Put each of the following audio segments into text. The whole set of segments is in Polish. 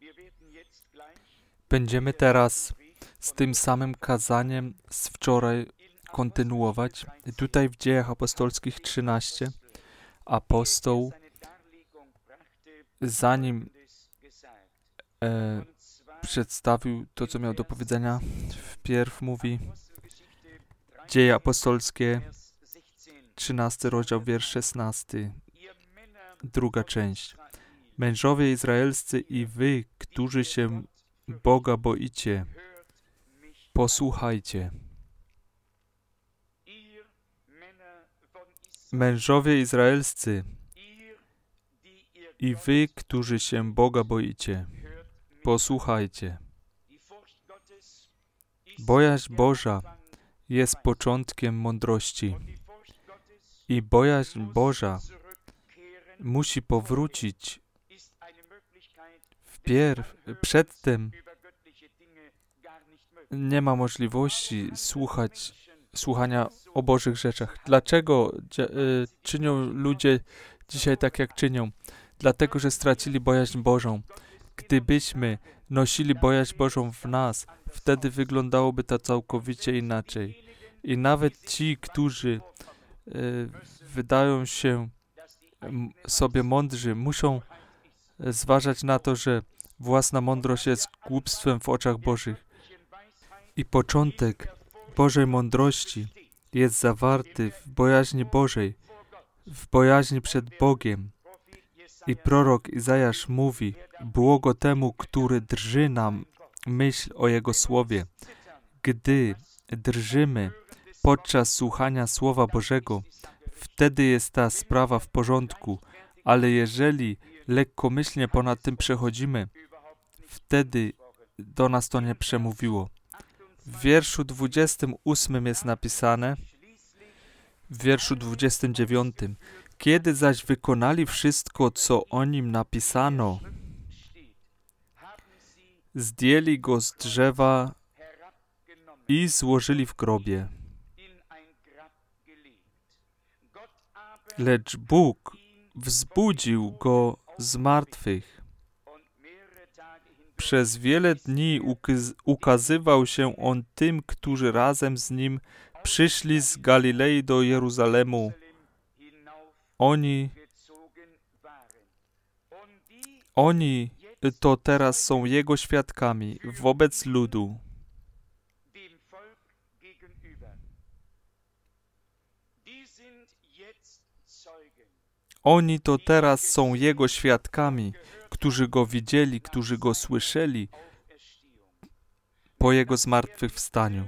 Będziemy teraz z tym samym kazaniem z wczoraj kontynuować. Tutaj w Dziejach Apostolskich 13 apostoł, zanim przedstawił to, co miał do powiedzenia, wpierw mówi Dzieje Apostolskie, 13 rozdział, wiersz 16, druga część. Mężowie izraelscy i wy, którzy się Boga boicie, posłuchajcie. Mężowie izraelscy i wy, którzy się Boga boicie, posłuchajcie. Bojaźń Boża jest początkiem mądrości i bojaźń Boża musi powrócić przedtem. Nie ma możliwości słuchania o Bożych rzeczach. Dlaczego czynią ludzie dzisiaj tak, jak czynią? Dlatego, że stracili bojaźń Bożą. Gdybyśmy nosili bojaźń Bożą w nas, wtedy wyglądałoby to całkowicie inaczej. I nawet ci, którzy wydają się sobie mądrzy, muszą zważać na to, że własna mądrość jest głupstwem w oczach Bożych. I początek Bożej mądrości jest zawarty w bojaźni Bożej, w bojaźni przed Bogiem. I prorok Izajasz mówi, błogo temu, który drży nam myśl o Jego Słowie. Gdy drżymy podczas słuchania Słowa Bożego, wtedy jest ta sprawa w porządku, ale jeżeli lekkomyślnie ponad tym przechodzimy, wtedy do nas to nie przemówiło. W wierszu 28 jest napisane, w wierszu 29, kiedy zaś wykonali wszystko, co o nim napisano, zdjęli go z drzewa i złożyli w grobie. Lecz Bóg wzbudził go z martwych. Przez wiele dni ukazywał się on tym, którzy razem z nim przyszli z Galilei do Jeruzalemu. Oni to teraz są Jego świadkami wobec ludu. Oni to teraz są Jego świadkami, którzy Go widzieli, którzy Go słyszeli po Jego zmartwychwstaniu.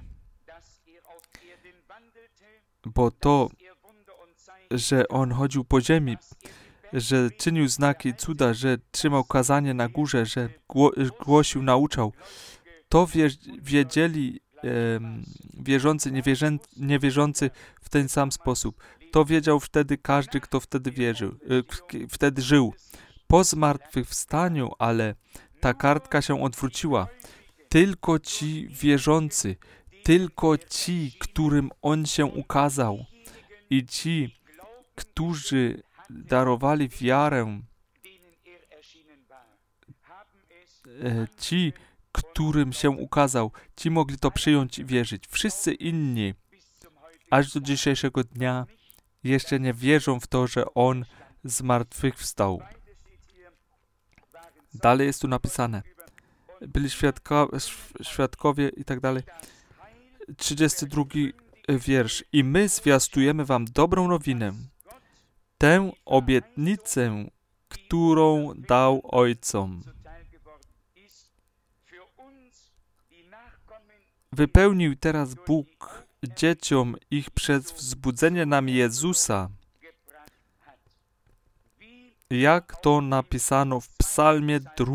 Bo to, że On chodził po ziemi, że czynił znaki i cuda, że trzymał kazanie na górze, że głosił, nauczał, to wiedzieli wierzący, niewierzący w ten sam sposób. To wiedział wtedy każdy, kto wtedy żył. Po zmartwychwstaniu, ale ta kartka się odwróciła. Tylko ci wierzący, tylko ci, którym On się ukazał i ci, którzy darowali wiarę, ci, którym się ukazał, ci mogli to przyjąć i wierzyć. Wszyscy inni, aż do dzisiejszego dnia, jeszcze nie wierzą w to, że On zmartwychwstał. Dalej jest tu napisane. Byli świadkowie i tak dalej. 32 wiersz. I my zwiastujemy wam dobrą nowinę. Tę obietnicę, którą dał ojcom. Wypełnił teraz Bóg dzieciom ich przez wzbudzenie nam Jezusa, jak to napisano w Psalmie 2.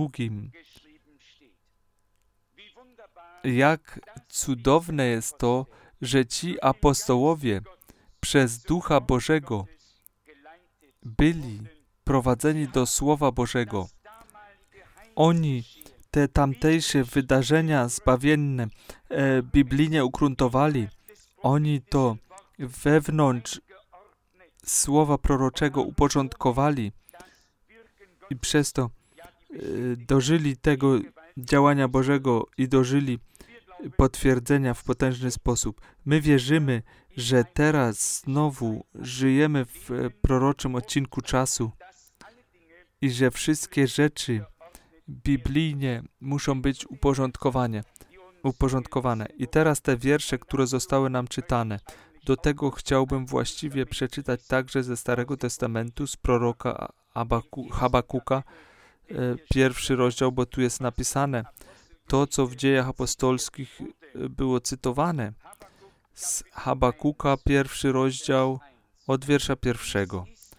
Jak cudowne jest to, że ci apostołowie przez Ducha Bożego byli prowadzeni do Słowa Bożego. Oni te tamtejsze wydarzenia zbawienne biblijnie ugruntowali. Oni to wewnątrz Słowa proroczego uporządkowali i przez to dożyli tego działania Bożego i dożyli potwierdzenia w potężny sposób. My wierzymy, że teraz znowu żyjemy w proroczym odcinku czasu i że wszystkie rzeczy biblijnie muszą być uporządkowane. I teraz te wiersze, które zostały nam czytane, do tego chciałbym właściwie przeczytać także ze Starego Testamentu, z proroka Habakuka, 1 rozdział, bo tu jest napisane to, co w Dziejach Apostolskich było cytowane. Z Habakuka, 1 rozdział, od wiersza 1.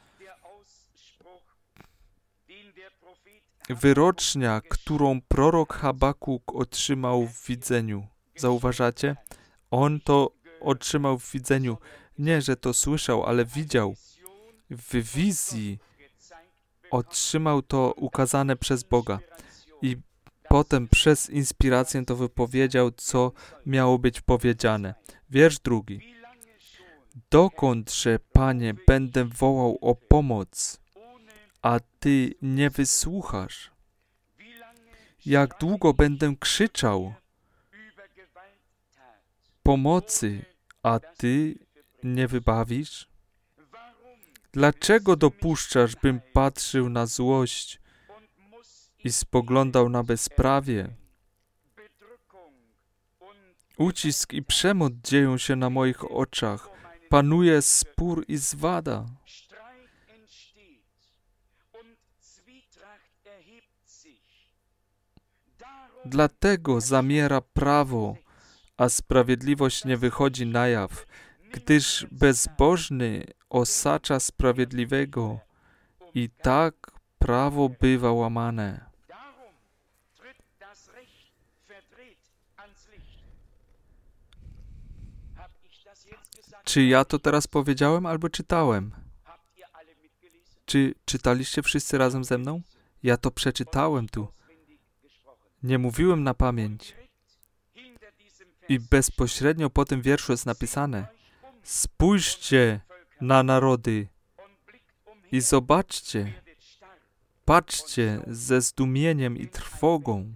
Wyrocznia, którą prorok Habakuk otrzymał w widzeniu. Zauważacie? On to otrzymał w widzeniu. Nie, że to słyszał, ale widział. W wizji otrzymał to ukazane przez Boga. I potem przez inspirację to wypowiedział, co miało być powiedziane. Wiersz 2. Dokądże, Panie, będę wołał o pomoc, a Ty nie wysłuchasz? Jak długo będę krzyczał pomocy, a Ty nie wybawisz? Dlaczego dopuszczasz, bym patrzył na złość i spoglądał na bezprawie? Ucisk i przemoc dzieją się na moich oczach. Panuje spór i zwada. Dlatego zamiera prawo, a sprawiedliwość nie wychodzi na jaw, gdyż bezbożny osacza sprawiedliwego i tak prawo bywa łamane. Czy ja to teraz powiedziałem albo czytałem? Czy czytaliście wszyscy razem ze mną? Ja to przeczytałem tu. Nie mówiłem na pamięć. I bezpośrednio po tym wierszu jest napisane: spójrzcie na narody i zobaczcie, patrzcie ze zdumieniem i trwogą,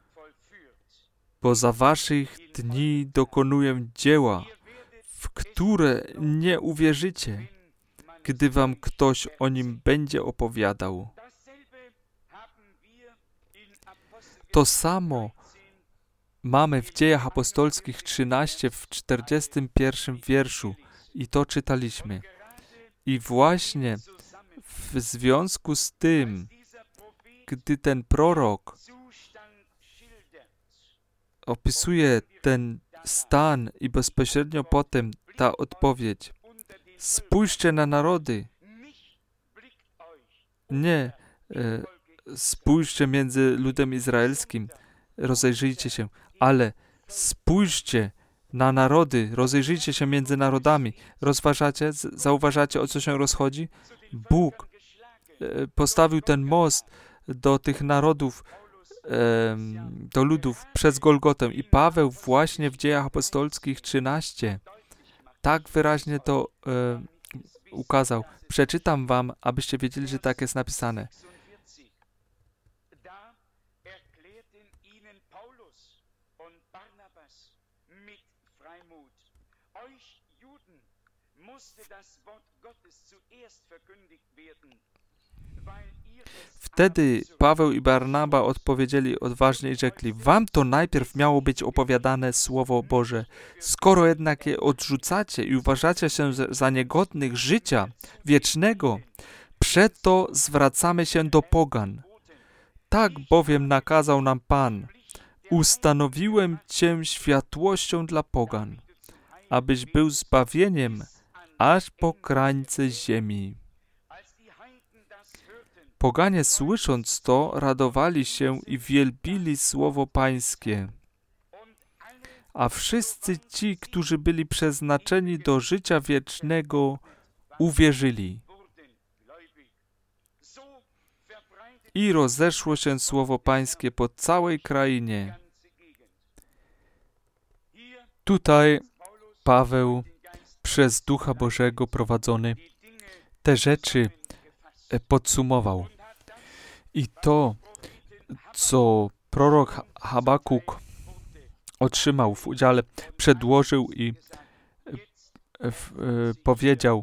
bo za waszych dni dokonuję dzieła, w które nie uwierzycie, gdy wam ktoś o nim będzie opowiadał. To samo mamy w Dziejach Apostolskich 13 w 41 wierszu i to czytaliśmy. I właśnie w związku z tym, gdy ten prorok opisuje ten stan i bezpośrednio potem ta odpowiedź: spójrzcie na narody. Nie spójrzcie między ludem izraelskim, rozejrzyjcie się, ale spójrzcie na narody, rozejrzyjcie się między narodami. Rozważacie, zauważacie, o co się rozchodzi? Bóg postawił ten most do tych narodów, do ludów przez Golgotę i Paweł właśnie w Dziejach Apostolskich 13 tak wyraźnie to ukazał. Przeczytam wam, abyście wiedzieli, że tak jest napisane. Wtedy Paweł i Barnaba odpowiedzieli odważnie i rzekli: wam to najpierw miało być opowiadane Słowo Boże. Skoro jednak je odrzucacie i uważacie się za niegodnych życia wiecznego, przeto zwracamy się do pogan. Tak bowiem nakazał nam Pan: ustanowiłem Cię światłością dla pogan, abyś był zbawieniem aż po krańce ziemi. Poganie słysząc to, radowali się i wielbili słowo Pańskie. A wszyscy ci, którzy byli przeznaczeni do życia wiecznego, uwierzyli. I rozeszło się słowo Pańskie po całej krainie. Tutaj Paweł przez Ducha Bożego prowadzony te rzeczy podsumował. I to co prorok Habakuk otrzymał w udziale, przedłożył i powiedział,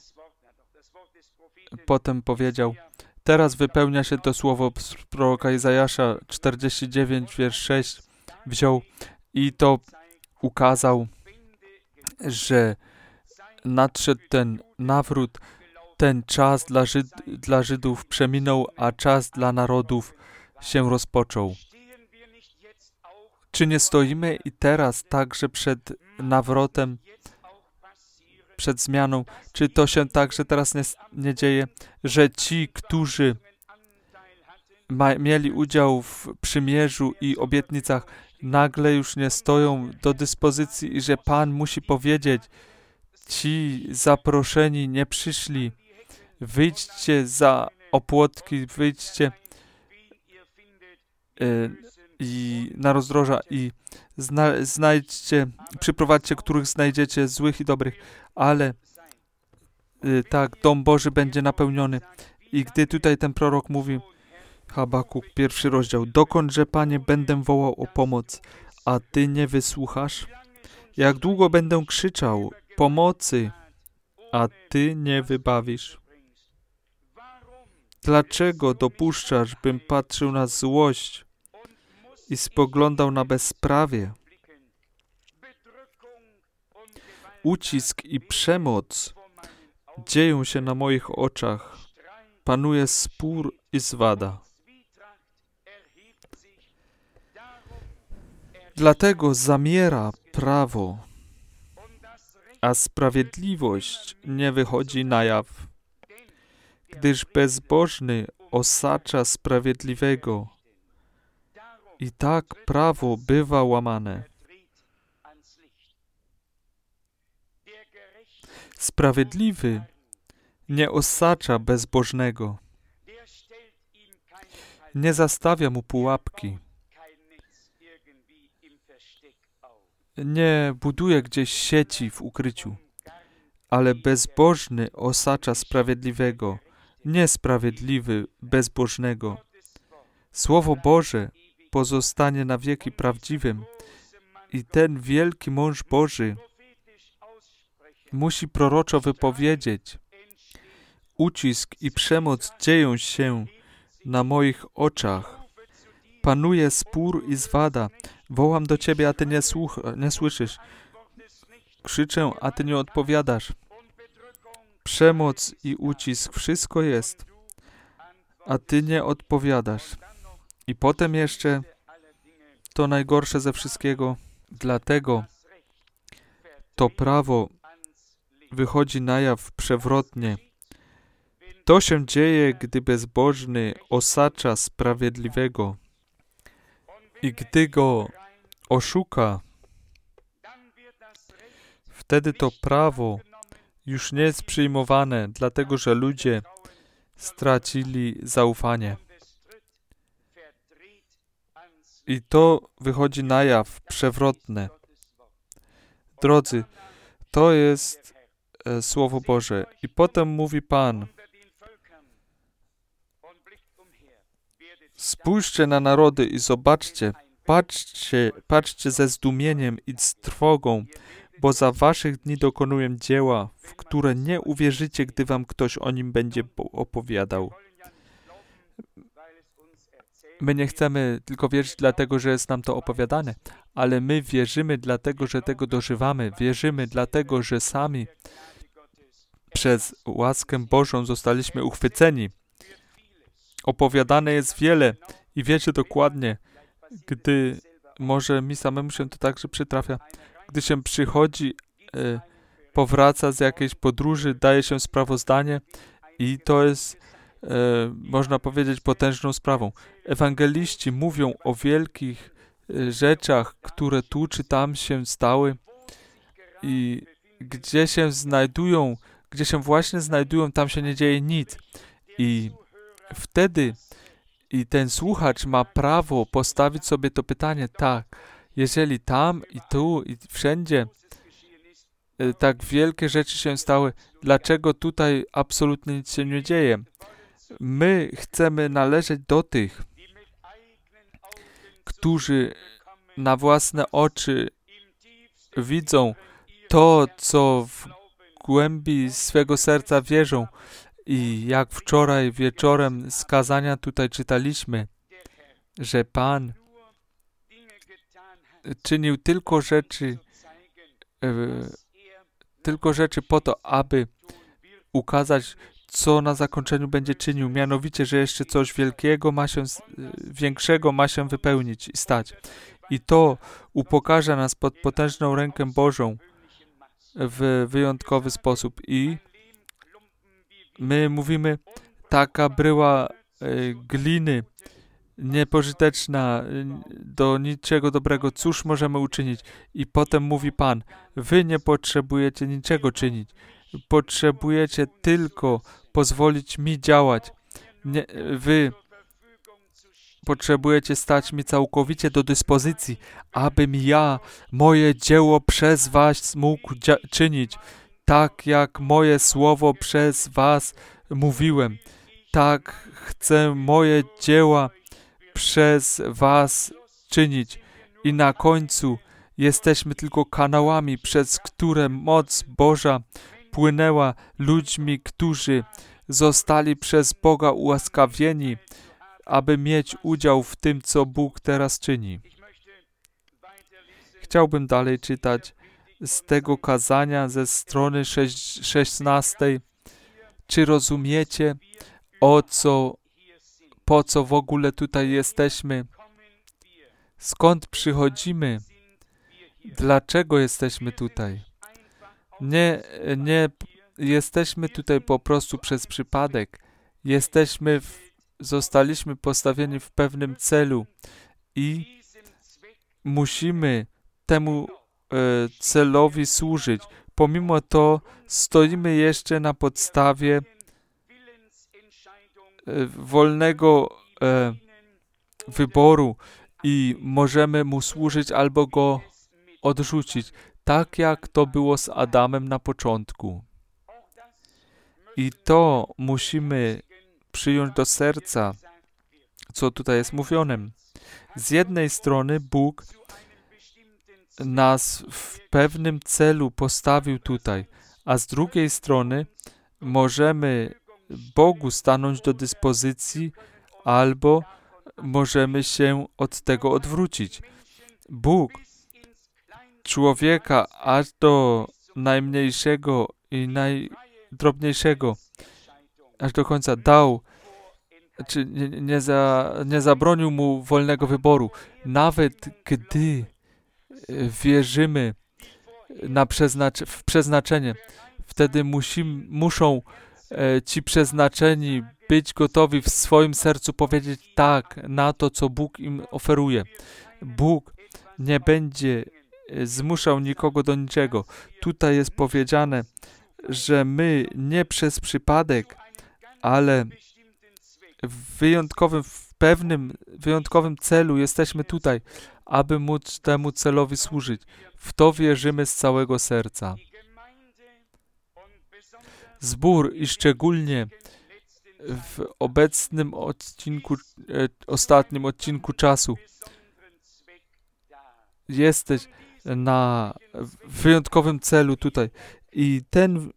potem powiedział, teraz wypełnia się to słowo z proroka Izajasza 49, wiersz 6, wziął i to ukazał, że nadszedł ten nawrót, ten czas dla Żydów przeminął, a czas dla narodów się rozpoczął. Czy nie stoimy i teraz także przed nawrotem, przed zmianą? Czy to się także teraz nie dzieje, że ci, którzy mieli udział w przymierzu i obietnicach, nagle już nie stoją do dyspozycji i że Pan musi powiedzieć, ci zaproszeni nie przyszli, wyjdźcie za opłotki, wyjdźcie i na rozdroża i znajdźcie, przyprowadźcie, których znajdziecie, złych i dobrych, ale tak, dom Boży będzie napełniony. I gdy tutaj ten prorok mówi, Habakuk, 1 rozdział, dokądże, Panie, będę wołał o pomoc, a Ty nie wysłuchasz? Jak długo będę krzyczał pomocy, a Ty nie wybawisz? Dlaczego dopuszczasz, bym patrzył na złość i spoglądał na bezprawie? Ucisk i przemoc dzieją się na moich oczach. Panuje spór i zwada. Dlatego zamiera prawo, a sprawiedliwość nie wychodzi na jaw. Gdyż bezbożny osacza sprawiedliwego i tak prawo bywa łamane. Sprawiedliwy nie osacza bezbożnego, nie zastawia mu pułapki, nie buduje gdzieś sieci w ukryciu, ale bezbożny osacza sprawiedliwego, niesprawiedliwy bezbożnego. Słowo Boże pozostanie na wieki prawdziwym i ten wielki mąż Boży musi proroczo wypowiedzieć: ucisk i przemoc dzieją się na moich oczach. Panuje spór i zwada. Wołam do Ciebie, a Ty nie słyszysz. Krzyczę, a Ty nie odpowiadasz. Przemoc i ucisk, wszystko jest, a Ty nie odpowiadasz. I potem jeszcze to najgorsze ze wszystkiego, dlatego to prawo wychodzi na jaw przewrotnie. To się dzieje, gdy bezbożny osacza sprawiedliwego i gdy go oszuka, wtedy to prawo już nie jest przyjmowane, dlatego że ludzie stracili zaufanie. I to wychodzi na jaw przewrotne. Drodzy, to jest Słowo Boże. I potem mówi Pan: spójrzcie na narody i zobaczcie, patrzcie ze zdumieniem i z trwogą, bo za waszych dni dokonuję dzieła, w które nie uwierzycie, gdy wam ktoś o nim będzie opowiadał. My nie chcemy tylko wierzyć dlatego, że jest nam to opowiadane, ale my wierzymy dlatego, że tego dożywamy. Wierzymy dlatego, że sami przez łaskę Bożą zostaliśmy uchwyceni. Opowiadane jest wiele i wiecie dokładnie, gdy może mi samemu się to także przytrafia, gdy się przychodzi, powraca z jakiejś podróży, daje się sprawozdanie i to jest, można powiedzieć, potężną sprawą. Ewangeliści mówią o wielkich rzeczach, które tu czy tam się stały i gdzie się właśnie znajdują, tam się nie dzieje nic. I wtedy ten słuchacz ma prawo postawić sobie to pytanie: tak, jeżeli tam i tu i wszędzie tak wielkie rzeczy się stały, dlaczego tutaj absolutnie nic się nie dzieje? My chcemy należeć do tych, którzy na własne oczy widzą to, co w głębi swego serca wierzą. I jak wczoraj wieczorem z kazania tutaj czytaliśmy, że Pan czynił tylko rzeczy po to, aby ukazać, co na zakończeniu będzie czynił. Mianowicie, że jeszcze coś większego ma się wypełnić i stać. I to upokarza nas pod potężną rękę Bożą w wyjątkowy sposób. I my mówimy, taka bryła gliny, niepożyteczna, do niczego dobrego, cóż możemy uczynić? I potem mówi Pan, wy nie potrzebujecie niczego czynić. Potrzebujecie tylko pozwolić mi działać. Wy potrzebujecie stać mi całkowicie do dyspozycji, abym ja moje dzieło przez was mógł czynić, tak jak moje słowo przez was mówiłem. Tak chcę moje dzieła przez was czynić. I na końcu jesteśmy tylko kanałami, przez które moc Boża płynęła ludźmi, którzy zostali przez Boga ułaskawieni, aby mieć udział w tym, co Bóg teraz czyni. Chciałbym dalej czytać z tego kazania ze strony 16. Czy rozumiecie, po co w ogóle tutaj jesteśmy? Skąd przychodzimy? Dlaczego jesteśmy tutaj? Nie jesteśmy tutaj po prostu przez przypadek. Zostaliśmy postawieni w pewnym celu i musimy temu celowi służyć. Pomimo to stoimy jeszcze na podstawie wolnego wyboru i możemy mu służyć albo go odrzucić, tak jak to było z Adamem na początku. I to musimy przyjąć do serca, co tutaj jest mówione. Z jednej strony Bóg nas w pewnym celu postawił tutaj, a z drugiej strony możemy Bogu stanąć do dyspozycji albo możemy się od tego odwrócić. Bóg człowieka aż do najmniejszego i najdrobniejszego, aż do końca dał, czy nie zabronił mu wolnego wyboru. Nawet gdy wierzymy w przeznaczenie, wtedy muszą ci przeznaczeni być gotowi w swoim sercu powiedzieć tak na to, co Bóg im oferuje. Bóg nie będzie zmuszał nikogo do niczego. Tutaj jest powiedziane, że my nie przez przypadek, ale w pewnym wyjątkowym celu jesteśmy tutaj, aby móc temu celowi służyć. W to wierzymy z całego serca. Zbór i szczególnie w obecnym ostatnim odcinku czasu jesteś na wyjątkowym celu tutaj. I ten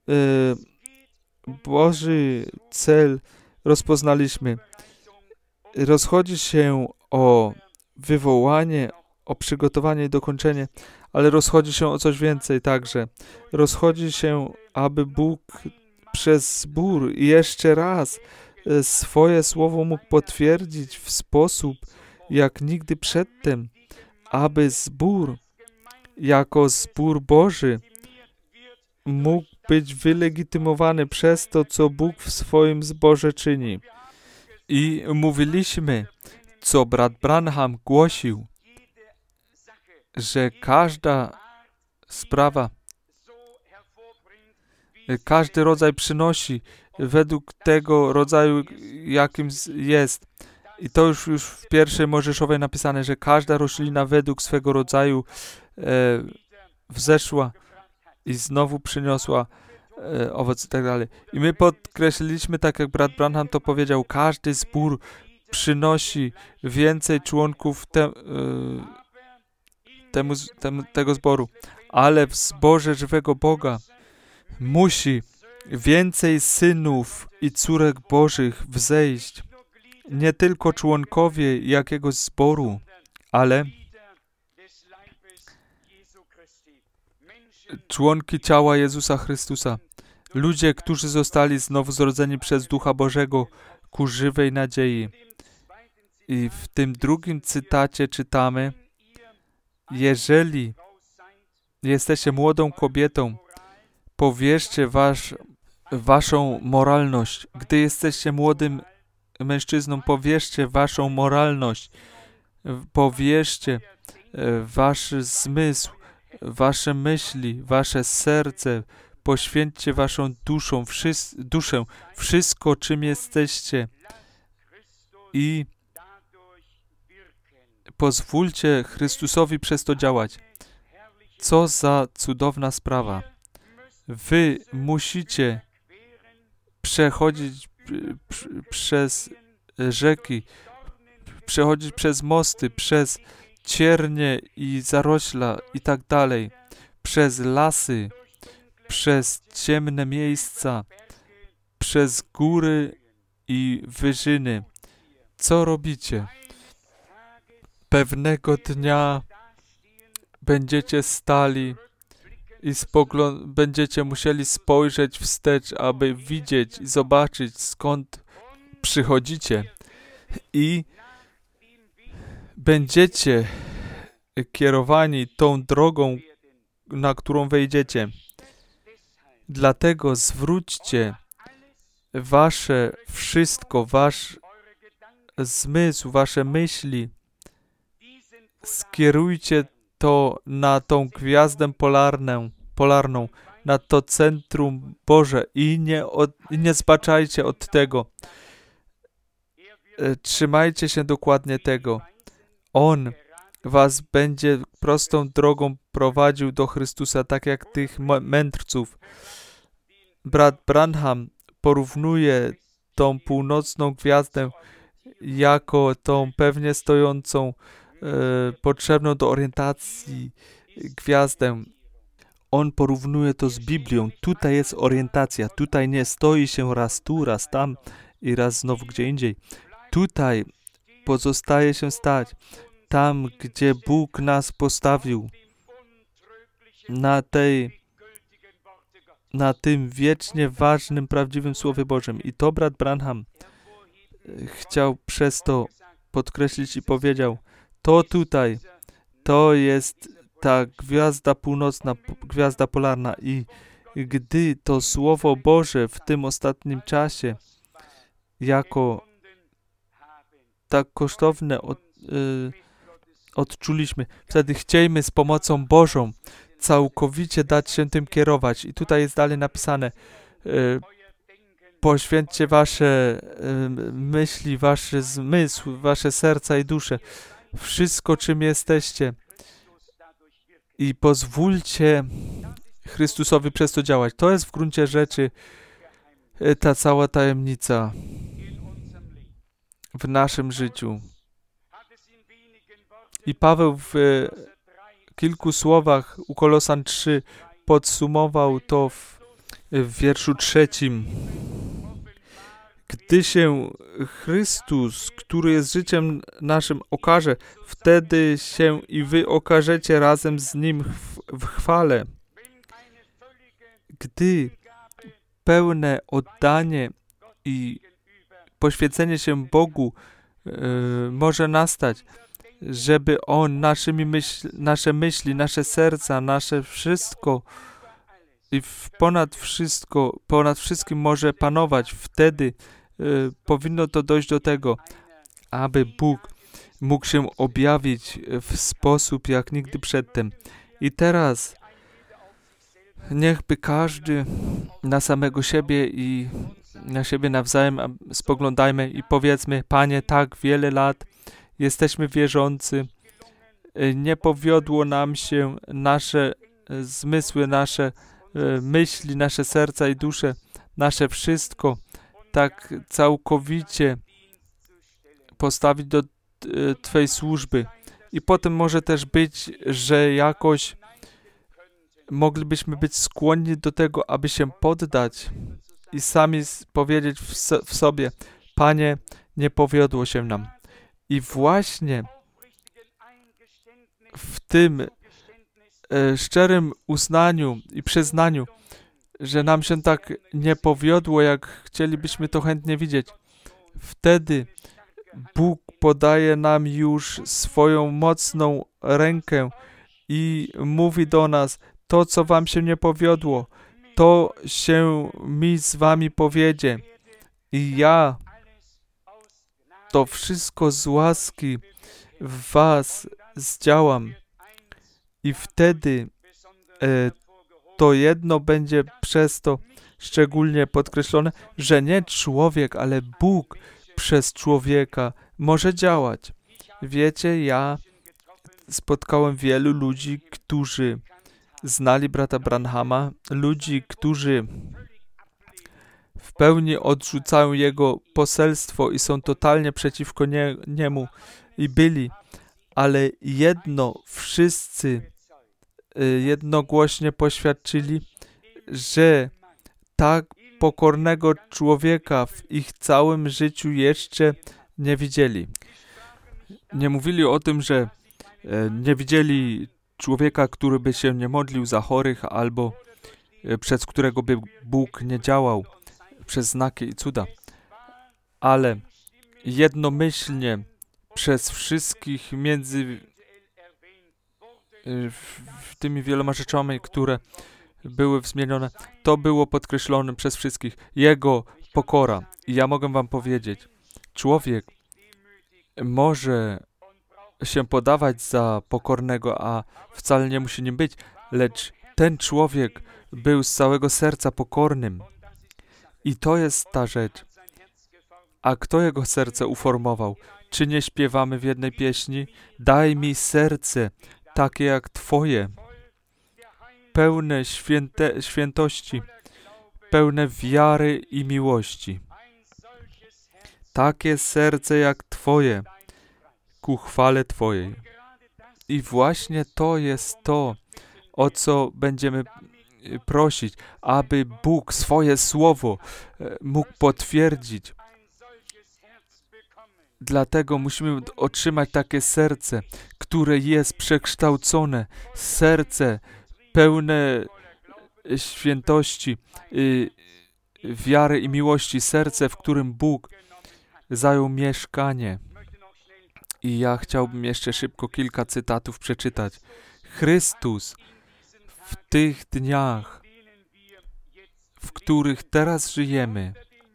Boży cel rozpoznaliśmy. Rozchodzi się o wywołanie, o przygotowanie i dokończenie, ale rozchodzi się o coś więcej także. Rozchodzi się, aby Bóg przez zbór jeszcze raz swoje słowo mógł potwierdzić w sposób jak nigdy przedtem, aby zbór jako zbór Boży mógł być wylegitymowany przez to, co Bóg w swoim zborze czyni. I mówiliśmy, co brat Branham głosił, że każda sprawa, każdy rodzaj przynosi według tego rodzaju, jakim jest. I to już w pierwszej Mojżeszowej napisane, że każda roślina według swego rodzaju wzeszła i znowu przyniosła owoc i tak dalej. I my podkreśliliśmy, tak jak brat Branham to powiedział, każdy zbór przynosi więcej członków tego zboru, ale w zborze żywego Boga musi więcej synów i córek Bożych wzejść. Nie tylko członkowie jakiegoś zboru, ale członki ciała Jezusa Chrystusa. Ludzie, którzy zostali znowu zrodzeni przez Ducha Bożego ku żywej nadziei. I w tym drugim cytacie czytamy: jeżeli jesteście młodą kobietą, powierzcie waszą moralność. Gdy jesteście młodym mężczyzną, powierzcie waszą moralność. Powierzcie wasz zmysł, wasze myśli, wasze serce. Poświęćcie waszą duszę, wszystko, czym jesteście. I pozwólcie Chrystusowi przez to działać. Co za cudowna sprawa. Wy musicie przechodzić przez rzeki, przechodzić przez mosty, przez ciernie i zarośla i tak dalej, przez lasy, przez ciemne miejsca, przez góry i wyżyny. Co robicie? Pewnego dnia będziecie stali i będziecie musieli spojrzeć wstecz, aby widzieć i zobaczyć, skąd przychodzicie. I będziecie kierowani tą drogą, na którą wejdziecie. Dlatego zwróćcie wasze wszystko, wasz zmysł, wasze myśli, skierujcie to na tą gwiazdę polarną, na to centrum Boże i nie zbaczajcie od tego. Trzymajcie się dokładnie tego. On was będzie prostą drogą prowadził do Chrystusa, tak jak tych mędrców. Brat Branham porównuje tą północną gwiazdę jako tą pewnie stojącą, potrzebną do orientacji gwiazdę. On porównuje to z Biblią. Tutaj jest orientacja. Tutaj nie stoi się raz tu, raz tam i raz znowu gdzie indziej. Tutaj pozostaje się stać. Tam, gdzie Bóg nas postawił. Na tym wiecznie ważnym, prawdziwym Słowie Bożym. I to brat Branham chciał przez to podkreślić i powiedział: to tutaj, to jest ta gwiazda północna, gwiazda polarna i gdy to Słowo Boże w tym ostatnim czasie jako tak kosztowne odczuliśmy, wtedy chciejmy z pomocą Bożą całkowicie dać się tym kierować. I tutaj jest dalej napisane: poświęćcie wasze myśli, wasz zmysł, wasze serca i dusze, wszystko, czym jesteście i pozwólcie Chrystusowi przez to działać. To jest w gruncie rzeczy ta cała tajemnica w naszym życiu. I Paweł w kilku słowach u Kolosan 3 podsumował to w wierszu 3. Gdy się Chrystus, który jest życiem naszym, okaże, wtedy się i wy okażecie razem z Nim w chwale. Gdy pełne oddanie i poświęcenie się Bogu może nastać, żeby On nasze myśli, nasze serca, nasze wszystko i ponad wszystkim może panować, wtedy powinno to dojść do tego, aby Bóg mógł się objawić w sposób jak nigdy przedtem. I teraz niechby każdy na samego siebie i na siebie nawzajem spoglądajmy i powiedzmy: Panie, tak wiele lat jesteśmy wierzący, nie powiodło nam się, nasze zmysły, nasze myśli, nasze serca i dusze, nasze wszystko tak całkowicie postawić do Twej służby. I potem może też być, że jakoś moglibyśmy być skłonni do tego, aby się poddać i sami powiedzieć w sobie: Panie, nie powiodło się nam. I właśnie w tym szczerym uznaniu i przyznaniu, że nam się tak nie powiodło, jak chcielibyśmy to chętnie widzieć, wtedy Bóg podaje nam już swoją mocną rękę i mówi do nas: to, co wam się nie powiodło, to się mi z wami powiedzie. I ja to wszystko z łaski w was zdziałam. I wtedy to jedno będzie przez to szczególnie podkreślone, że nie człowiek, ale Bóg przez człowieka może działać. Wiecie, ja spotkałem wielu ludzi, którzy znali brata Branhama, ludzi, którzy w pełni odrzucają jego poselstwo i są totalnie przeciwko niemu i byli, ale wszyscy jednogłośnie poświadczyli, że tak pokornego człowieka w ich całym życiu jeszcze nie widzieli. Nie mówili o tym, że nie widzieli człowieka, który by się nie modlił za chorych, albo przez którego by Bóg nie działał przez znaki i cuda. Ale jednomyślnie przez wszystkich między tymi wieloma rzeczami, które były wzmienione, to było podkreślone przez wszystkich. Jego pokora. I ja mogę wam powiedzieć, człowiek może się podawać za pokornego, a wcale nie musi nim być, lecz ten człowiek był z całego serca pokornym. I to jest ta rzecz. A kto jego serce uformował? Czy nie śpiewamy w jednej pieśni? Daj mi serce, takie jak Twoje, pełne świętości, pełne wiary i miłości. Takie serce jak Twoje, ku chwale Twojej. I właśnie to jest to, o co będziemy prosić, aby Bóg swoje słowo mógł potwierdzić. Dlatego musimy otrzymać takie serce, które jest przekształcone, serce pełne świętości, wiary i miłości, serce, w którym Bóg zajął mieszkanie. I ja chciałbym jeszcze szybko kilka cytatów przeczytać. Chrystus w tych dniach, w których teraz żyjemy,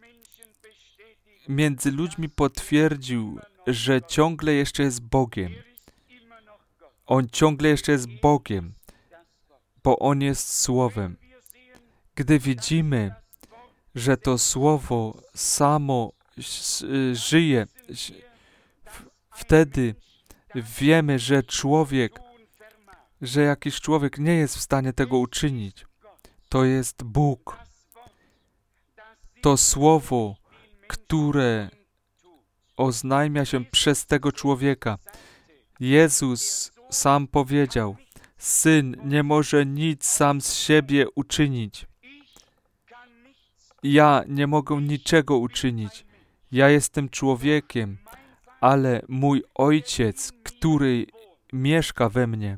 między ludźmi potwierdził, że ciągle jeszcze jest Bogiem. On ciągle jeszcze jest Bogiem, bo On jest Słowem. Gdy widzimy, że to Słowo samo żyje, wtedy wiemy, że jakiś człowiek nie jest w stanie tego uczynić. To jest Bóg. To Słowo, które oznajmia się przez tego człowieka. Jezus sam powiedział: Syn nie może nic sam z siebie uczynić. Ja nie mogę niczego uczynić. Ja jestem człowiekiem, ale mój Ojciec, który mieszka we mnie,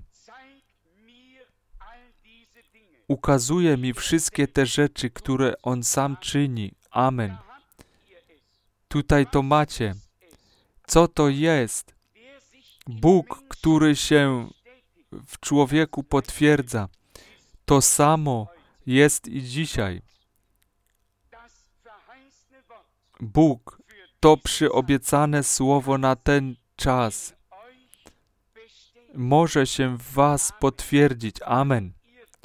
ukazuje mi wszystkie te rzeczy, które On sam czyni. Amen. Tutaj to macie. Co to jest? Bóg, który się w człowieku potwierdza. To samo jest i dzisiaj. Bóg, to przyobiecane słowo na ten czas, może się w was potwierdzić. Amen.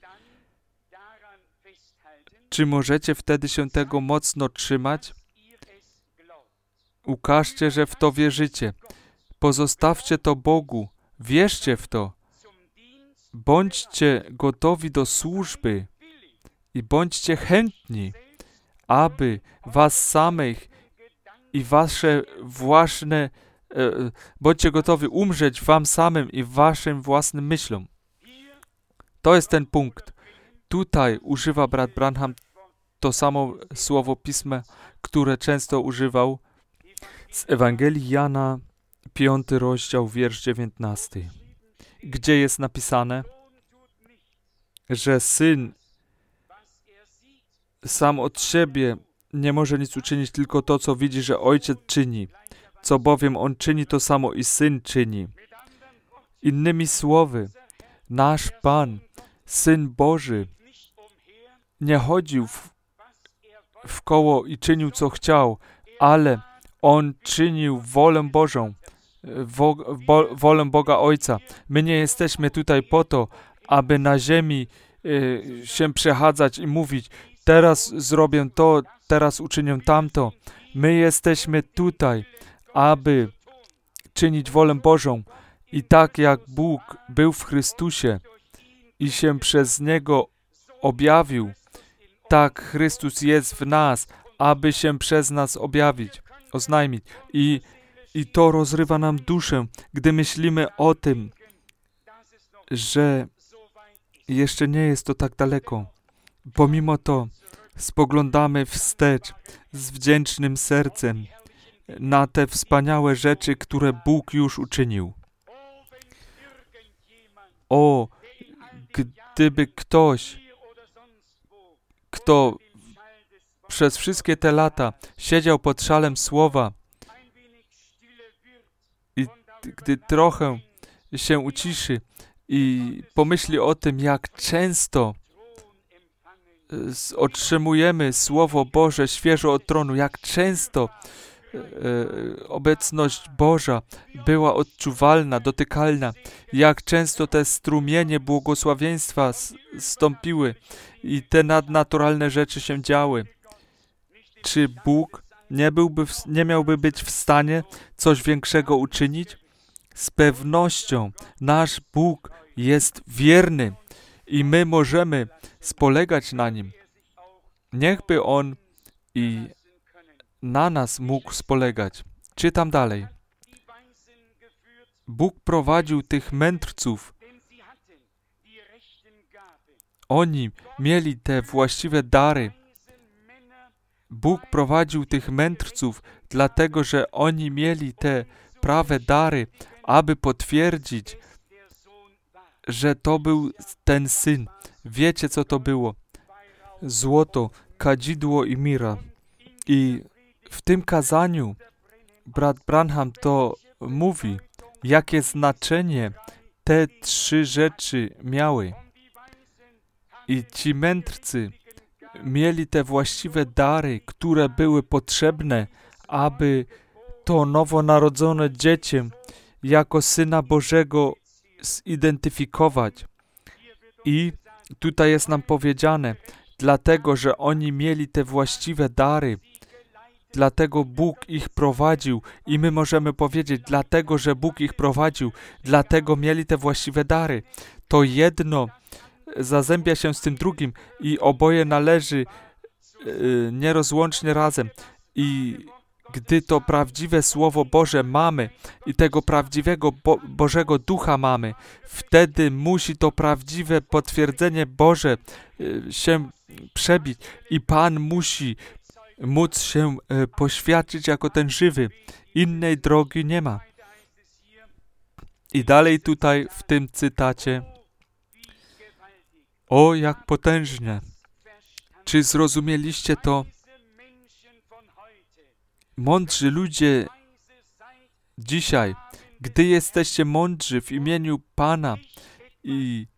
Czy możecie wtedy się tego mocno trzymać? Ukażcie, że w to wierzycie. Pozostawcie to Bogu. Wierzcie w to. Bądźcie gotowi do służby i bądźcie chętni, aby was samych i wasze własne bądźcie gotowi umrzeć wam samym i waszym własnym myślom. To jest ten punkt. Tutaj używa brat Branham to samo słowo Pisma, które często używał z Ewangelii Jana, 5 rozdział, wiersz 19, gdzie jest napisane, że Syn sam od siebie nie może nic uczynić, tylko to, co widzi, że Ojciec czyni. Co bowiem On czyni, to samo i Syn czyni. Innymi słowy, nasz Pan, Syn Boży, nie chodził w koło i czynił, co chciał, ale On czynił wolę Bożą, wolę Boga Ojca. My nie jesteśmy tutaj po to, aby na ziemi się przechadzać i mówić, teraz zrobię to, teraz uczynię tamto. My jesteśmy tutaj, aby czynić wolę Bożą. I tak jak Bóg był w Chrystusie i się przez Niego objawił, tak Chrystus jest w nas, aby się przez nas objawić, oznajmić. I to rozrywa nam duszę, gdy myślimy o tym, że jeszcze nie jest to tak daleko. Pomimo to spoglądamy wstecz z wdzięcznym sercem na te wspaniałe rzeczy, które Bóg już uczynił. O, gdyby ktoś, kto przez wszystkie te lata siedział pod szalem słowa i gdy trochę się uciszy i pomyśli o tym, jak często otrzymujemy Słowo Boże świeżo od tronu, jak często obecność Boża była odczuwalna, dotykalna, jak często te strumienie błogosławieństwa stąpiły i te nadnaturalne rzeczy się działy. Czy Bóg nie miałby być w stanie coś większego uczynić? Z pewnością nasz Bóg jest wierny i my możemy spolegać na Nim. Niechby On i na nas mógł spolegać. Czytam dalej. Bóg prowadził tych mędrców. Oni mieli te właściwe dary. Bóg prowadził tych mędrców, dlatego że oni mieli te prawe dary, aby potwierdzić, że to był ten Syn. Wiecie, co to było? Złoto, kadzidło i mira. I w tym kazaniu brat Branham to mówi, jakie znaczenie te trzy rzeczy miały. I ci mędrcy mieli te właściwe dary, które były potrzebne, aby to nowonarodzone dziecię jako Syna Bożego zidentyfikować. I tutaj jest nam powiedziane, dlatego, że oni mieli te właściwe dary, dlatego Bóg ich prowadził i my możemy powiedzieć, dlatego, że Bóg ich prowadził, dlatego mieli te właściwe dary. To jedno zazębia się z tym drugim i oboje należy nierozłącznie razem. I gdy to prawdziwe Słowo Boże mamy i tego prawdziwego Bożego Ducha mamy, wtedy musi to prawdziwe potwierdzenie Boże się przebić i Pan musi móc się poświadczyć jako ten żywy. Innej drogi nie ma. I dalej tutaj w tym cytacie: o, jak potężnie! Czy zrozumieliście to? Mądrzy ludzie dzisiaj, gdy jesteście mądrzy w imieniu Pana i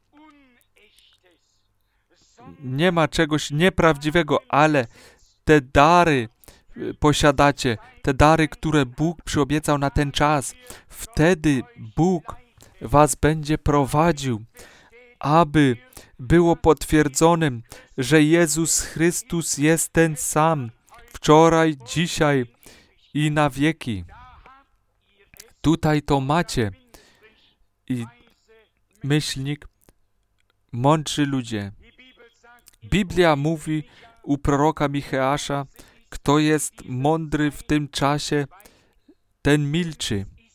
nie ma czegoś nieprawdziwego, ale te dary posiadacie, te dary, które Bóg przyobiecał na ten czas, wtedy Bóg was będzie prowadził, aby było potwierdzonym, że Jezus Chrystus jest ten sam, wczoraj, dzisiaj i na wieki. Tutaj to macie. I myślnik, mądrzy ludzie. Biblia mówi u proroka Micheasza, kto jest mądry w tym czasie, ten milczy.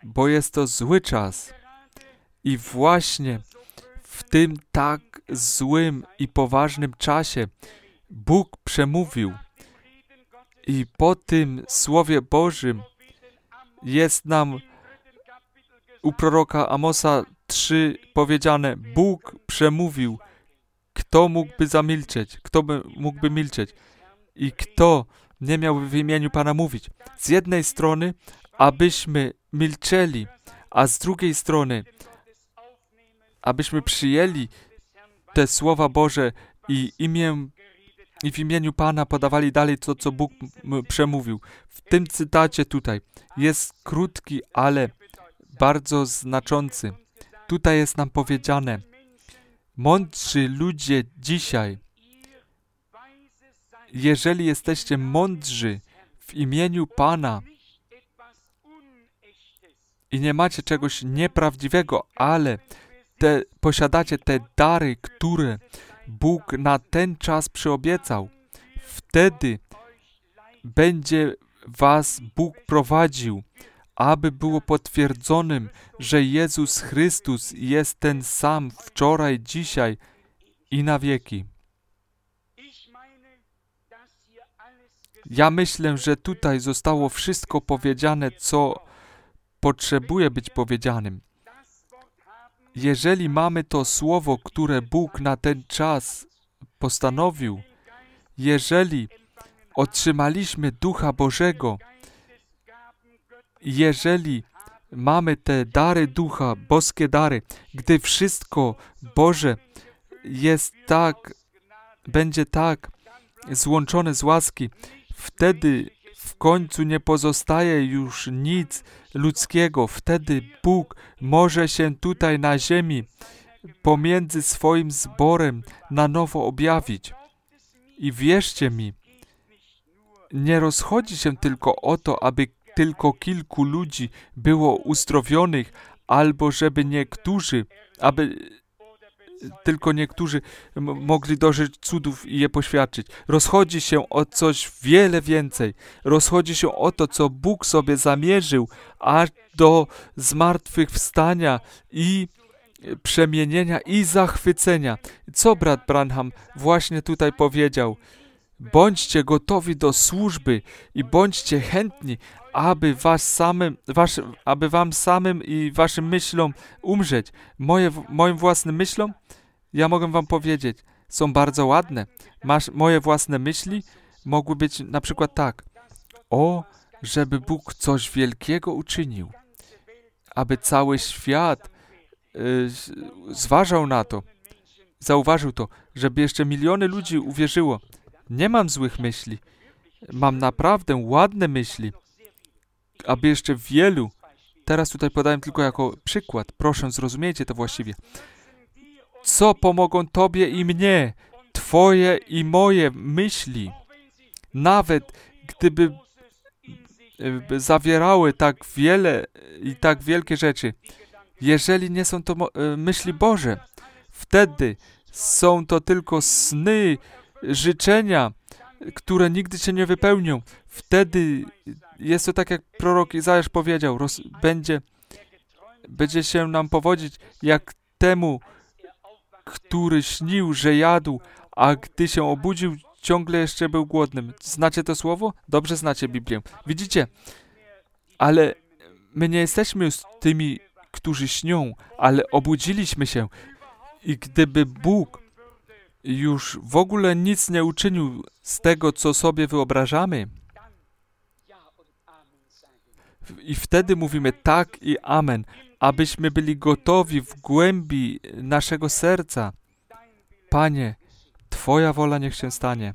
bo jest to zły czas. I właśnie w tym tak złym i poważnym czasie Bóg przemówił. I po tym Słowie Bożym jest nam u proroka Amosa 3 powiedziane: Bóg przemówił. Kto mógłby zamilczeć? Kto mógłby milczeć? I kto nie miałby w imieniu Pana mówić? Z jednej strony, abyśmy milczeli, a z drugiej strony, abyśmy przyjęli te Słowa Boże i w imieniu Pana podawali dalej to, co Bóg przemówił. W tym cytacie tutaj jest krótki, ale bardzo znaczący. Tutaj jest nam powiedziane: mądrzy ludzie dzisiaj, jeżeli jesteście mądrzy w imieniu Pana i nie macie czegoś nieprawdziwego, ale posiadacie te dary, które Bóg na ten czas przyobiecał, wtedy będzie was Bóg prowadził, aby było potwierdzonym, że Jezus Chrystus jest ten sam wczoraj, dzisiaj i na wieki. Ja myślę, że tutaj zostało wszystko powiedziane, co potrzebuje być powiedzianym. Jeżeli mamy to słowo, które Bóg na ten czas postanowił, jeżeli otrzymaliśmy Ducha Bożego, jeżeli mamy te dary Ducha, boskie dary, gdy wszystko Boże jest tak, będzie tak złączone z łaski, wtedy w końcu nie pozostaje już nic ludzkiego. Wtedy Bóg może się tutaj na ziemi pomiędzy swoim zborem na nowo objawić. I wierzcie mi, nie rozchodzi się tylko o to, aby tylko kilku ludzi było uzdrowionych, albo żeby tylko niektórzy mogli dożyć cudów i je poświadczyć. Rozchodzi się o coś wiele więcej. Rozchodzi się o to, co Bóg sobie zamierzył, aż do zmartwychwstania i przemienienia i zachwycenia. Co brat Branham właśnie tutaj powiedział? Bądźcie gotowi do służby i bądźcie chętni, aby wam samym i waszym myślom umrzeć. Moim własnym myślom, ja mogę wam powiedzieć, są bardzo ładne. Moje własne myśli mogły być na przykład tak: żeby Bóg coś wielkiego uczynił, aby cały świat zważał na to, zauważył to, żeby jeszcze miliony ludzi uwierzyło. Nie mam złych myśli. Mam naprawdę ładne myśli, aby jeszcze wielu. Teraz tutaj podałem tylko jako przykład. Proszę, zrozumiejcie to właściwie. Co pomogą Tobie i mnie, Twoje i moje myśli, nawet gdyby zawierały tak wiele i tak wielkie rzeczy, jeżeli nie są to myśli Boże, wtedy są to tylko sny, życzenia, które nigdy się nie wypełnią. Wtedy jest to tak, jak prorok Izajasz powiedział, będzie się nam powodzić jak temu, który śnił, że jadł, a gdy się obudził, ciągle jeszcze był głodnym. Znacie to słowo? Dobrze znacie Biblię. Widzicie? Ale my nie jesteśmy już tymi, którzy śnią, ale obudziliśmy się. I gdyby Bóg już w ogóle nic nie uczynił z tego, co sobie wyobrażamy, i wtedy mówimy tak i amen, abyśmy byli gotowi w głębi naszego serca. Panie, Twoja wola niech się stanie.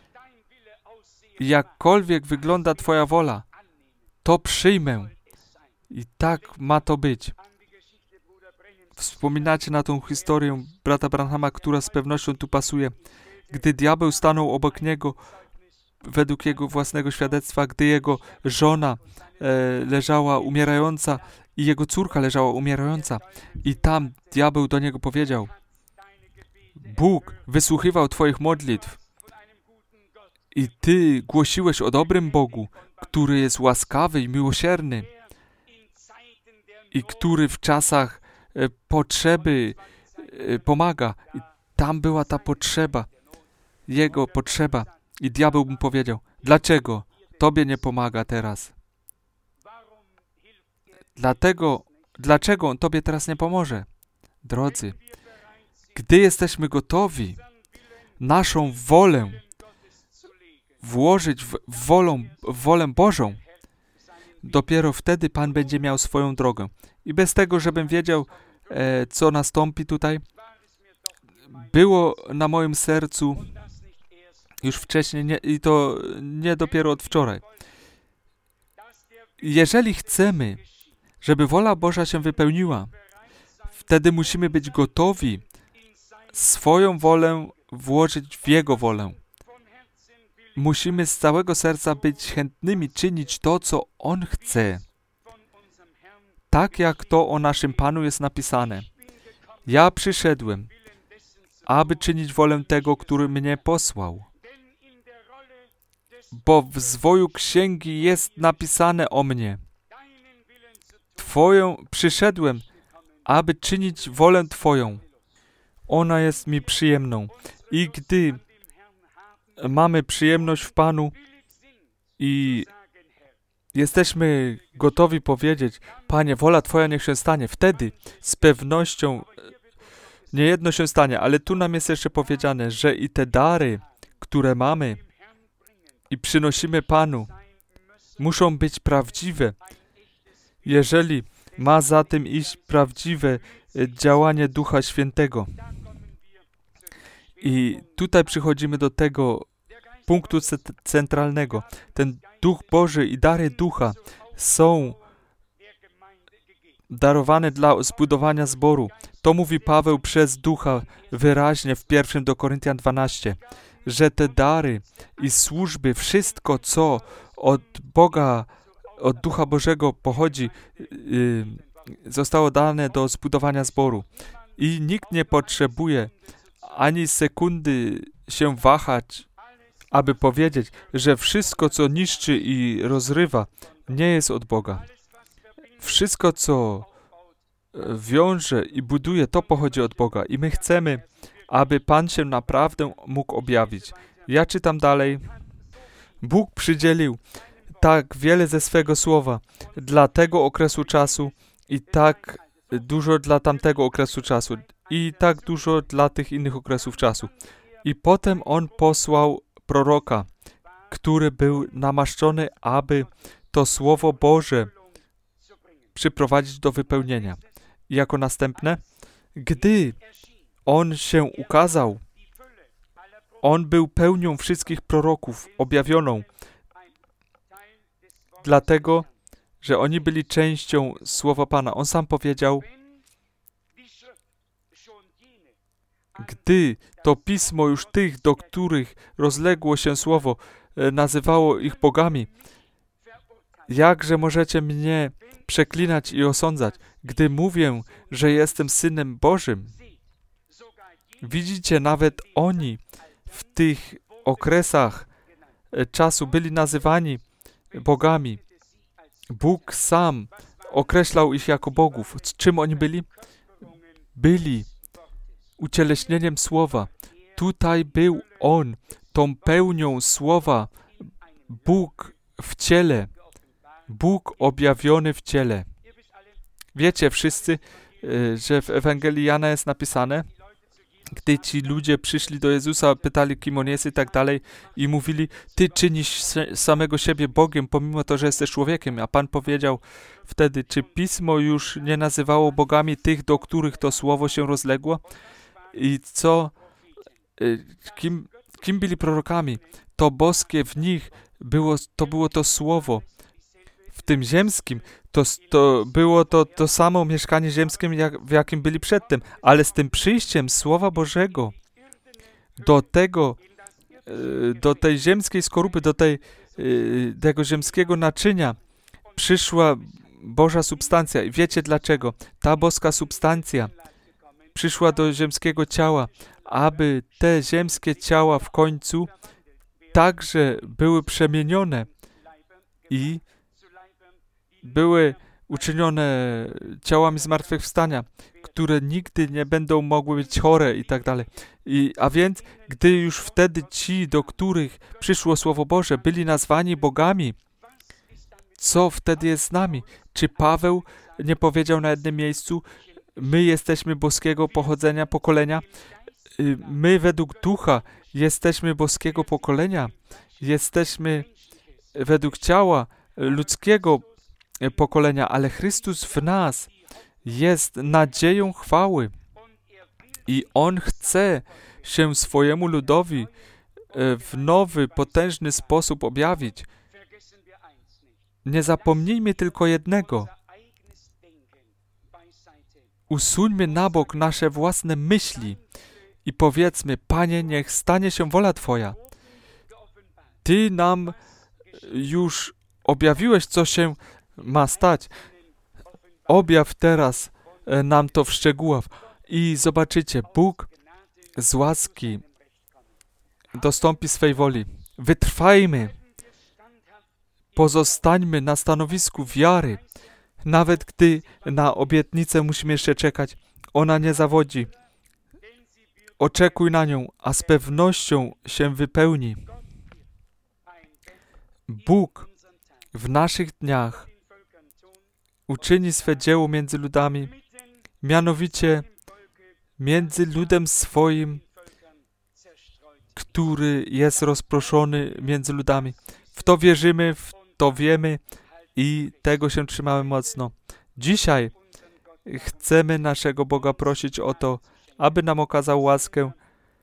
Jakkolwiek wygląda Twoja wola, to przyjmę. I tak ma to być. Wspominacie na tą historię brata Branhama, która z pewnością tu pasuje. Gdy diabeł stanął obok niego, według jego własnego świadectwa, gdy jego żona leżała umierająca i jego córka leżała umierająca. I tam diabeł do niego powiedział: Bóg wysłuchiwał Twoich modlitw i Ty głosiłeś o dobrym Bogu, który jest łaskawy i miłosierny. i który w czasach potrzeby pomaga. I tam była ta potrzeba, Jego potrzeba. I diabeł mu powiedział, dlaczego Tobie nie pomaga teraz? Dlaczego On Tobie teraz nie pomoże? Drodzy, gdy jesteśmy gotowi naszą wolę włożyć w wolę Bożą, dopiero wtedy Pan będzie miał swoją drogę. I bez tego, żebym wiedział, co nastąpi tutaj, było na moim sercu już wcześniej i to nie dopiero od wczoraj. Jeżeli chcemy, żeby wola Boża się wypełniła, wtedy musimy być gotowi swoją wolę włożyć w Jego wolę. Musimy z całego serca być chętnymi czynić to, co On chce. Tak jak to o naszym Panu jest napisane. Ja przyszedłem, aby czynić wolę tego, który mnie posłał. Bo w zwoju księgi jest napisane o mnie. Przyszedłem, aby czynić wolę Twoją. Ona jest mi przyjemną. I gdy mamy przyjemność w Panu i jesteśmy gotowi powiedzieć, Panie, wola Twoja niech się stanie, wtedy z pewnością nie jedno się stanie, ale tu nam jest jeszcze powiedziane, że i te dary, które mamy i przynosimy Panu, muszą być prawdziwe. Jeżeli ma za tym iść prawdziwe działanie Ducha Świętego. I tutaj przychodzimy do tego punktu centralnego. Ten Duch Boży i dary Ducha są darowane dla zbudowania zboru. To mówi Paweł przez Ducha wyraźnie w 1 do Koryntian 12, że te dary i służby, wszystko co od Boga, od Ducha Bożego pochodzi, zostało dane do zbudowania zboru. I nikt nie potrzebuje ani sekundy się wahać, aby powiedzieć, że wszystko, co niszczy i rozrywa, nie jest od Boga. Wszystko, co wiąże i buduje, to pochodzi od Boga. I my chcemy, aby Pan się naprawdę mógł objawić. Ja czytam dalej. Bóg przydzielił tak wiele ze swego słowa dla tego okresu czasu i tak dużo dla tamtego okresu czasu i tak dużo dla tych innych okresów czasu. I potem On posłał proroka, który był namaszczony, aby to Słowo Boże przyprowadzić do wypełnienia. I jako następne, gdy On się ukazał, On był pełnią wszystkich proroków, objawioną, dlatego, że oni byli częścią Słowa Pana. On sam powiedział, gdy to Pismo już tych, do których rozległo się Słowo, nazywało ich bogami, jakże możecie mnie przeklinać i osądzać, gdy mówię, że jestem Synem Bożym? Widzicie, nawet oni w tych okresach czasu byli nazywani bogami. Bóg sam określał ich jako bogów. Czym oni byli? Byli ucieleśnieniem Słowa. Tutaj był On, tą pełnią Słowa, Bóg w ciele, Bóg objawiony w ciele. Wiecie wszyscy, że w Ewangelii Jana jest napisane, gdy ci ludzie przyszli do Jezusa, pytali, kim On jest i tak dalej i mówili, Ty czynisz samego siebie Bogiem, pomimo to, że jesteś człowiekiem. A Pan powiedział wtedy, czy Pismo już nie nazywało bogami tych, do których to Słowo się rozległo? I kim byli prorokami? To boskie w nich było to Słowo. W tym ziemskim to było to samo mieszkanie ziemskie, w jakim byli przedtem, ale z tym przyjściem Słowa Bożego do tej ziemskiej skorupy, do tego ziemskiego naczynia przyszła Boża substancja. I wiecie dlaczego? Ta boska substancja przyszła do ziemskiego ciała, aby te ziemskie ciała w końcu także były przemienione i były uczynione ciałami zmartwychwstania, które nigdy nie będą mogły być chore i tak dalej. A więc, gdy już wtedy ci, do których przyszło Słowo Boże, byli nazwani bogami, co wtedy jest z nami? Czy Paweł nie powiedział na jednym miejscu, my jesteśmy boskiego pochodzenia, pokolenia, my według ducha jesteśmy boskiego pokolenia, jesteśmy według ciała ludzkiego pokolenia, ale Chrystus w nas jest nadzieją chwały i On chce się swojemu ludowi w nowy, potężny sposób objawić. Nie zapomnijmy tylko jednego. Usuńmy na bok nasze własne myśli i powiedzmy, Panie, niech stanie się wola Twoja. Ty nam już objawiłeś, co się ma stać. Objaw teraz nam to w szczegółach. I zobaczycie, Bóg z łaski dostąpi swej woli. Wytrwajmy. Pozostańmy na stanowisku wiary. Nawet gdy na obietnicę musimy jeszcze czekać. Ona nie zawodzi. Oczekuj na nią, a z pewnością się wypełni. Bóg w naszych dniach uczyni swe dzieło między ludami, mianowicie między ludem swoim, który jest rozproszony między ludami. W to wierzymy, w to wiemy i tego się trzymamy mocno. Dzisiaj chcemy naszego Boga prosić o to, aby nam okazał łaskę,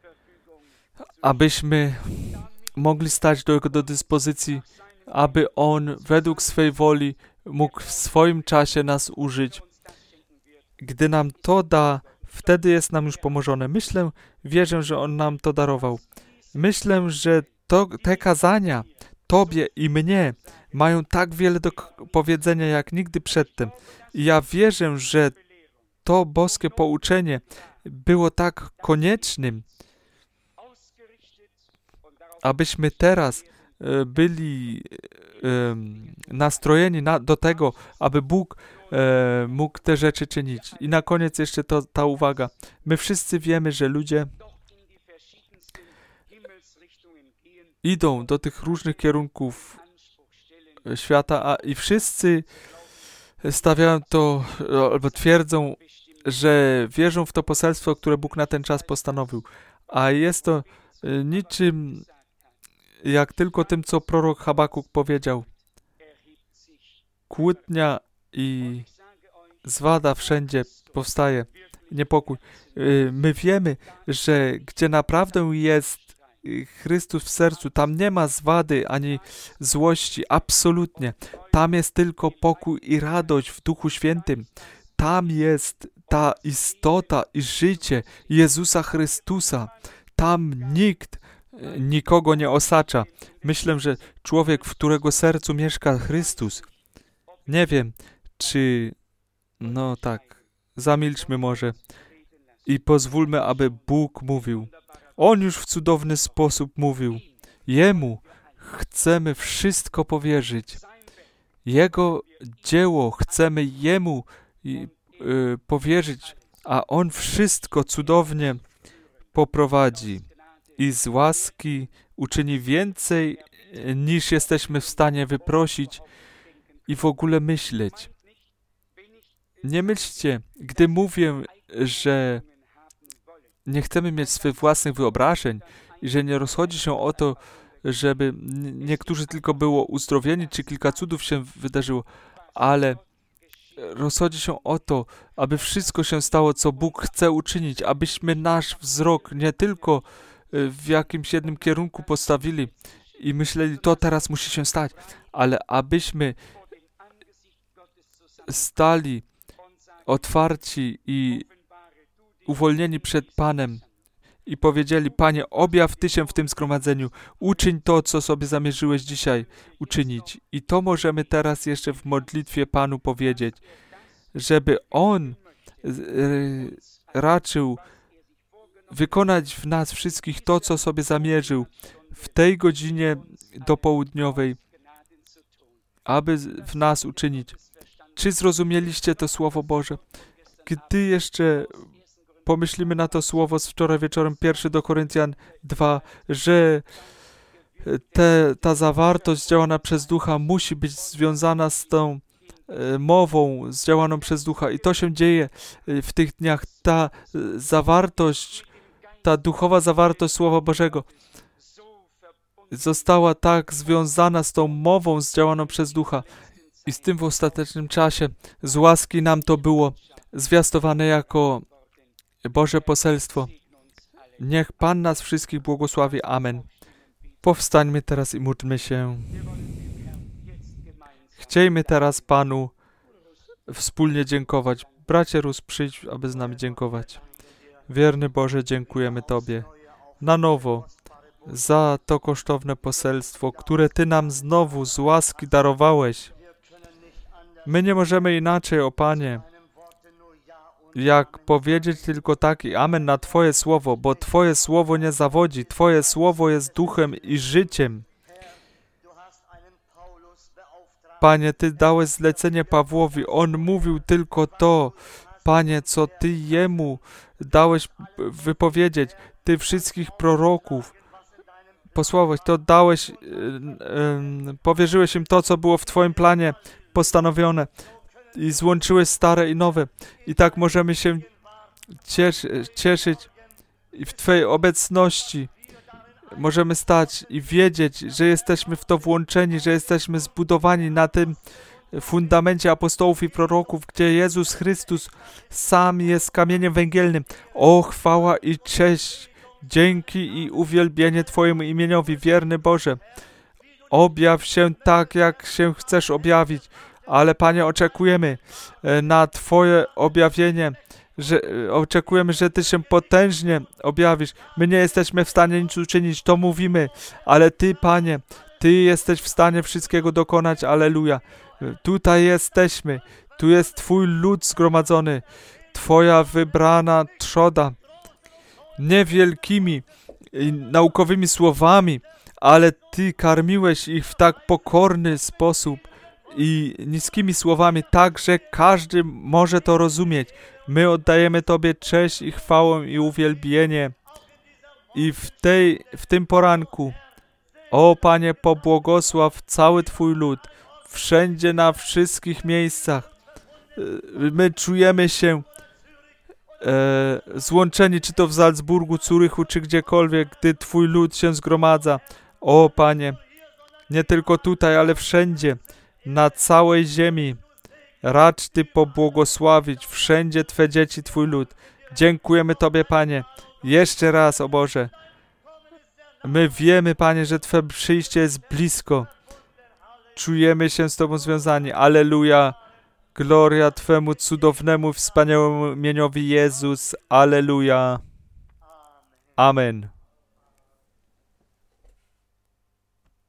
abyśmy mogli stać do Jego dyspozycji, aby On według swej woli mógł w swoim czasie nas użyć. Gdy nam to da, wtedy jest nam już pomożone. Wierzę, że On nam to darował. Myślę, że te kazania Tobie i mnie mają tak wiele do powiedzenia jak nigdy przedtem. I ja wierzę, że to boskie pouczenie było tak koniecznym, abyśmy teraz byli nastrojeni do tego, aby Bóg mógł te rzeczy czynić. I na koniec jeszcze ta uwaga. My wszyscy wiemy, że ludzie idą do tych różnych kierunków świata, i wszyscy stawiają to, albo twierdzą, że wierzą w to poselstwo, które Bóg na ten czas postanowił. A jest to niczym jak tylko tym, co prorok Habakuk powiedział. Kłótnia i zwada wszędzie powstaje, niepokój. My wiemy, że gdzie naprawdę jest Chrystus w sercu, tam nie ma zwady ani złości, absolutnie. Tam jest tylko pokój i radość w Duchu Świętym. Tam jest ta istota i życie Jezusa Chrystusa. Tam nikt nikogo nie osacza. Myślę, że człowiek, w którego sercu mieszka Chrystus, nie wiem, czy... No tak, zamilczmy może i pozwólmy, aby Bóg mówił. On już w cudowny sposób mówił. Jemu chcemy wszystko powierzyć. Jego dzieło chcemy Jemu powierzyć, a On wszystko cudownie poprowadzi i z łaski uczyni więcej, niż jesteśmy w stanie wyprosić i w ogóle myśleć. Nie myślcie, gdy mówię, że nie chcemy mieć swych własnych wyobrażeń i że nie rozchodzi się o to, żeby niektórzy tylko było uzdrowieni, czy kilka cudów się wydarzyło, ale rozchodzi się o to, aby wszystko się stało, co Bóg chce uczynić, abyśmy nasz wzrok nie tylko w jakimś jednym kierunku postawili i myśleli, to teraz musi się stać, ale abyśmy stali otwarci i uwolnieni przed Panem i powiedzieli, Panie, objaw Ty się w tym zgromadzeniu, uczyń to, co sobie zamierzyłeś dzisiaj uczynić. I to możemy teraz jeszcze w modlitwie Panu powiedzieć, żeby On raczył wykonać w nas wszystkich to, co sobie zamierzył w tej godzinie dopołudniowej, aby w nas uczynić. Czy zrozumieliście to Słowo Boże? Gdy jeszcze pomyślimy na to słowo z wczoraj wieczorem, 1 do Koryntian 2, że ta zawartość zdziałana przez Ducha musi być związana z tą mową zdziałaną przez Ducha. I to się dzieje w tych dniach. Ta zawartość, ta duchowa zawartość Słowa Bożego została tak związana z tą mową zdziałaną przez Ducha. I z tym w ostatecznym czasie z łaski nam to było zwiastowane jako Boże poselstwo. Niech Pan nas wszystkich błogosławi. Amen. Powstańmy teraz i módlmy się. Chciejmy teraz Panu wspólnie dziękować. Bracie Rus, przyjdź, aby z nami dziękować. Wierny Boże, dziękujemy Tobie na nowo za to kosztowne poselstwo, które Ty nam znowu z łaski darowałeś. My nie możemy inaczej, o Panie, jak powiedzieć tylko tak i amen na Twoje słowo, bo Twoje słowo nie zawodzi. Twoje słowo jest duchem i życiem. Panie, Ty dałeś zlecenie Pawłowi. On mówił tylko to, Panie, co Ty jemu dałeś wypowiedzieć. Ty wszystkich proroków posłałeś, to dałeś, powierzyłeś im to, co było w Twoim planie postanowione i złączyłeś stare i nowe. I tak możemy się cieszyć i w Twojej obecności możemy stać i wiedzieć, że jesteśmy w to włączeni, że jesteśmy zbudowani na tym fundamencie apostołów i proroków, gdzie Jezus Chrystus sam jest kamieniem węgielnym. O, chwała i cześć, dzięki i uwielbienie Twojemu imieniowi, wierny Boże. Objaw się tak, jak się chcesz objawić, ale Panie, oczekujemy na Twoje objawienie, że oczekujemy, że Ty się potężnie objawisz. My nie jesteśmy w stanie nic uczynić, to mówimy, ale Ty, Panie, Ty jesteś w stanie wszystkiego dokonać, alleluja. Tutaj jesteśmy, tu jest Twój lud zgromadzony, Twoja wybrana trzoda, nie wielkimi naukowymi słowami, ale Ty karmiłeś ich w tak pokorny sposób i niskimi słowami, tak, że każdy może to rozumieć. My oddajemy Tobie cześć i chwałę i uwielbienie. I w tym poranku, o Panie, pobłogosław cały Twój lud, wszędzie, na wszystkich miejscach. My czujemy się złączeni, czy to w Salzburgu, Zurychu, czy gdziekolwiek, gdy Twój lud się zgromadza. O Panie, nie tylko tutaj, ale wszędzie, na całej ziemi. Racz Ty pobłogosławić wszędzie Twe dzieci, Twój lud. Dziękujemy Tobie, Panie. Jeszcze raz, o Boże. My wiemy, Panie, że Twe przyjście jest blisko. Czujemy się z Tobą związani. Alleluja. Gloria Twemu cudownemu, wspaniałemu imieniowi Jezus. Alleluja. Amen.